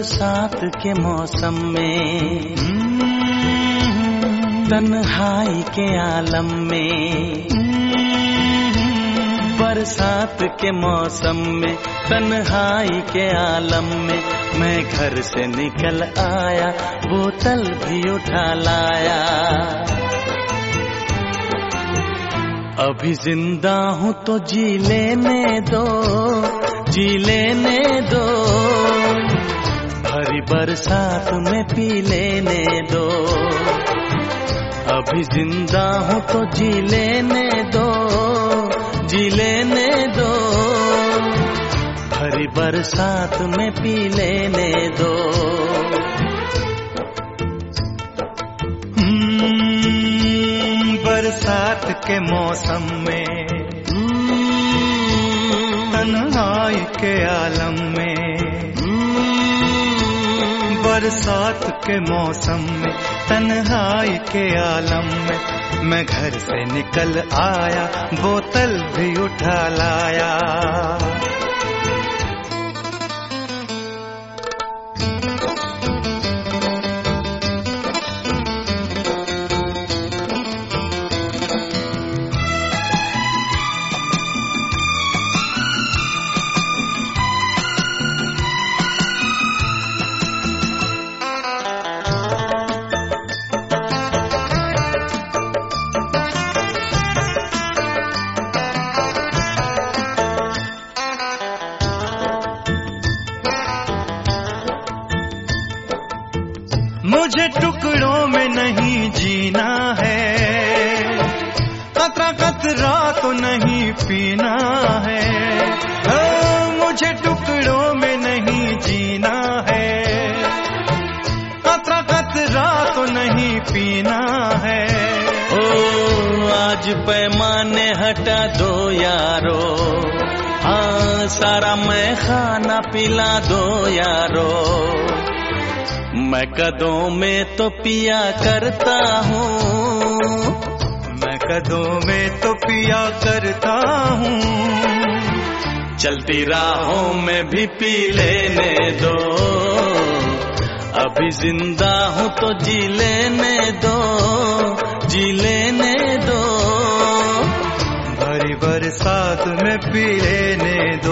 बरसात के मौसम में, तन्हाई के आलम में, बरसात के मौसम में, तन्हाई के आलम में, मैं घर से निकल आया, बोतल भी उठा लाया। अभी जिंदा हूँ तो जी लेने दो, जी लेने दो, भरी बरसात में पी लेने दो। अभी जिंदा हूँ तो जी लेने दो, जी लेने दो, भरी बरसात में पी लेने दो। बरसात के मौसम में, तन्हाई के आलम में, बरसात के मौसम में, तन्हाई के आलम में, मैं घर से निकल आया, बोतल भी उठा लाया। मुझे टुकड़ों में नहीं जीना है, कतरा कतरा तो नहीं पीना है। मुझे टुकड़ों में नहीं जीना है, कतरा कतरा तो नहीं पीना है। ओ आज पैमाने हटा दो यारो, हाँ सारा मैं खाना पिला दो यारो। मैं कदों में तो पिया करता हूँ, मैं कदों में तो पिया करता हूँ, चलती राहों में भी पी लेने दो। अभी जिंदा हूँ तो जी लेने दो, जी लेने दो, भरी बरसात में पी लेने दो।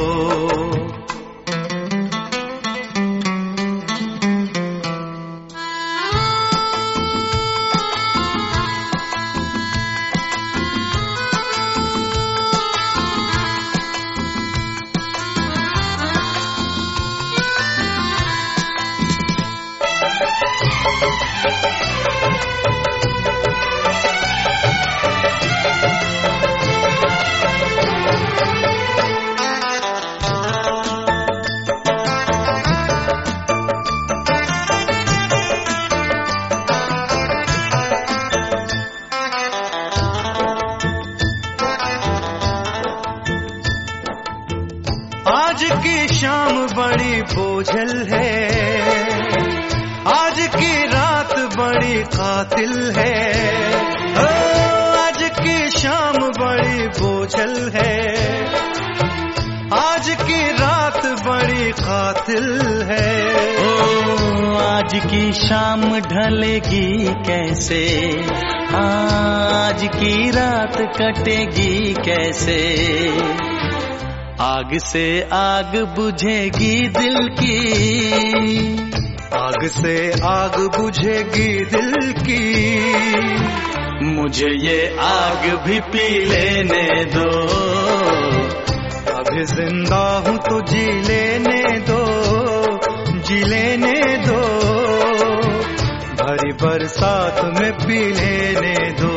आज की शाम बड़ी बोझल है, आज की रात बड़ी कातिल है। आज की शाम बड़ी बोझल है, आज की रात बड़ी कातिल है। ओ आज की शाम ढलेगी कैसे, आज की रात कटेगी कैसे। आग से आग बुझेगी दिल की, आग से आग बुझेगी दिल की, मुझे ये आग भी पी लेने दो। अभी जिंदा हूँ तो जी लेने दो, जी लेने दो, भरी बरसात में पी लेने दो।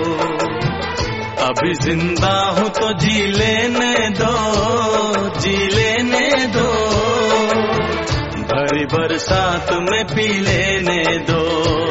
अभी जिंदा हूँ तो जी लेने दो, जी लेने दो, भरी बरसात में पी लेने दो।